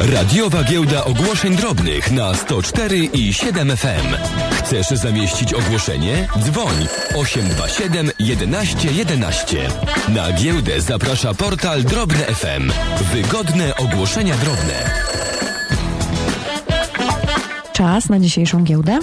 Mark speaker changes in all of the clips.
Speaker 1: Radiowa giełda ogłoszeń drobnych na 104 i 7 FM. Chcesz zamieścić ogłoszenie? Dzwoń 827 11 11. Na giełdę zaprasza portal Drobne FM. Wygodne ogłoszenia drobne.
Speaker 2: Czas na dzisiejszą giełdę.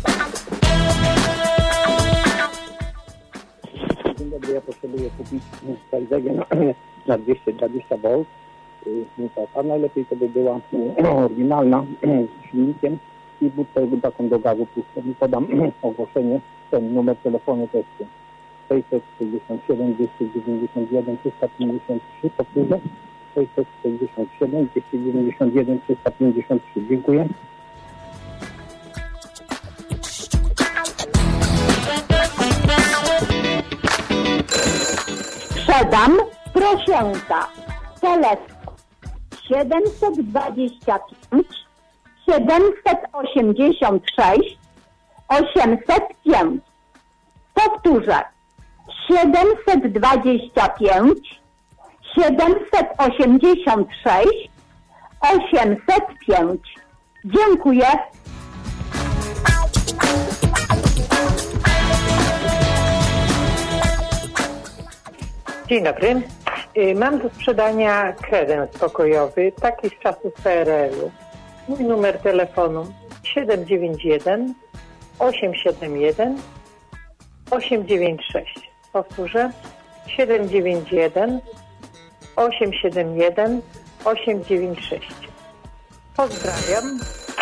Speaker 3: Dzień dobry, ja potrzebuję kupić Skalzegę na 220 V. A najlepiej to by była oryginalna z silnikiem i budkę taką do gazu pustą. I podam ogłoszenie, ten numer telefonu to jest 667 291 353, powtórzę 667 291 353. Dziękuję.
Speaker 4: Sprzedam prosięta. Telefon 725 786 805. Powtórzę. 725 786 805. Dziękuję.
Speaker 5: Dzień dobry. Mam do sprzedania kredens pokojowy, taki z czasów PRL-u. Mój numer telefonu 791 871 896. Powtórzę. 791 871 896. Pozdrawiam.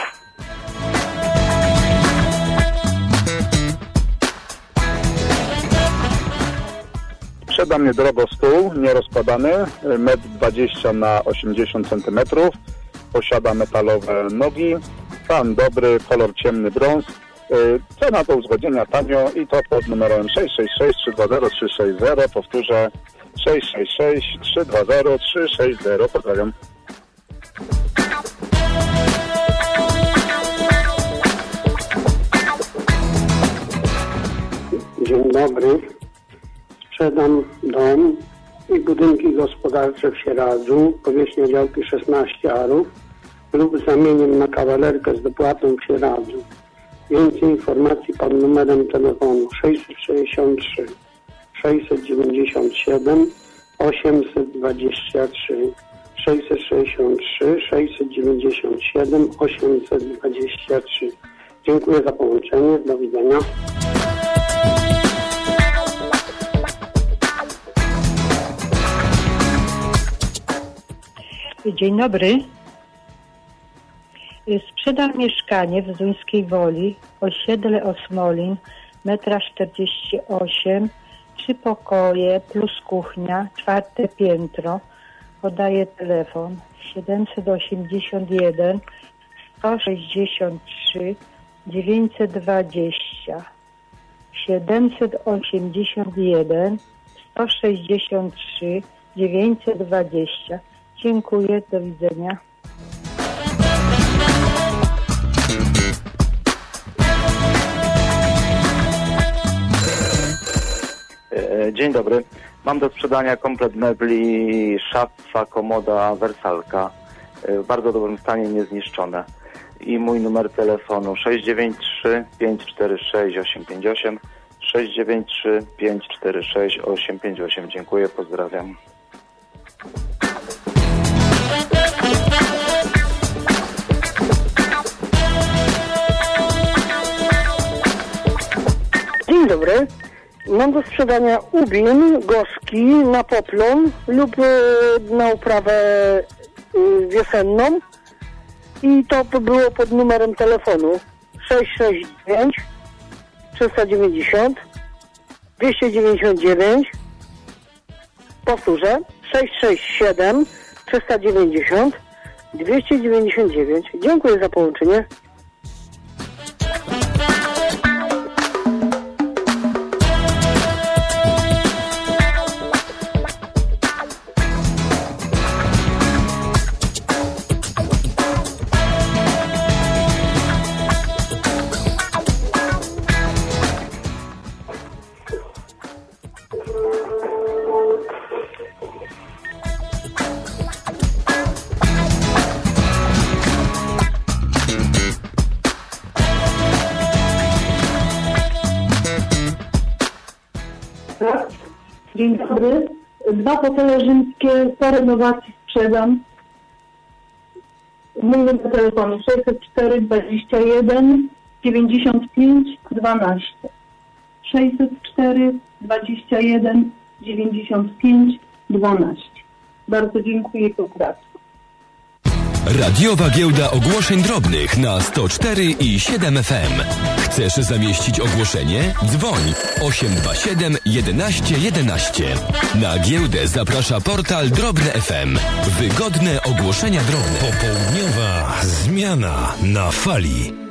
Speaker 6: Sprzeda mnie drogo stół, nierozkładany, 1,20 m na 80 cm. Posiada metalowe nogi, fan dobry, kolor ciemny brąz. Cena do uzgodnienia tanio i to pod numerem 666 320 360. Powtórzę 666 320 360. Pozdrawiam.
Speaker 7: Dzień dobry. Sprzedam dom i budynki gospodarcze w Sieradzu, powierzchnia działki 16 arów lub zamieniem na kawalerkę z dopłatą w Sieradzu. Więcej informacji pod numerem telefonu 663 697 823 663 697 823. Dziękuję za połączenie. Do widzenia.
Speaker 5: Dzień dobry. Sprzedam mieszkanie w Zuńskiej Woli, osiedle Osmolin, 1,48 m, 3 pokoje plus kuchnia, 4. piętro. Podaję telefon 781 163 920. 781 163 920. Dziękuję, do widzenia.
Speaker 8: Dzień dobry. Mam do sprzedania komplet mebli, szafa, komoda, wersalka. W bardzo dobrym stanie, niezniszczone. I mój numer telefonu 693 546 858 693 546 858. Dziękuję, pozdrawiam.
Speaker 9: Dzień dobry. Mam do sprzedania ubin gorzki na poplon lub na uprawę wiosenną i to by było pod numerem telefonu 669 390 299. Powtórzę 667 390 299. Dziękuję za połączenie.
Speaker 5: Dzień dobry. 2 hotele rzymskie po renowacji sprzedam. Mój numer telefonu 604 21 95 12. 604 21 95 12. Bardzo dziękuję, dobranoc.
Speaker 1: Radiowa Giełda Ogłoszeń Drobnych na 104 i 7 FM. Chcesz zamieścić ogłoszenie? Dzwoń 827 11 11. Na giełdę zaprasza portal Drobne FM. Wygodne ogłoszenia drobne.
Speaker 10: Popołudniowa zmiana na fali.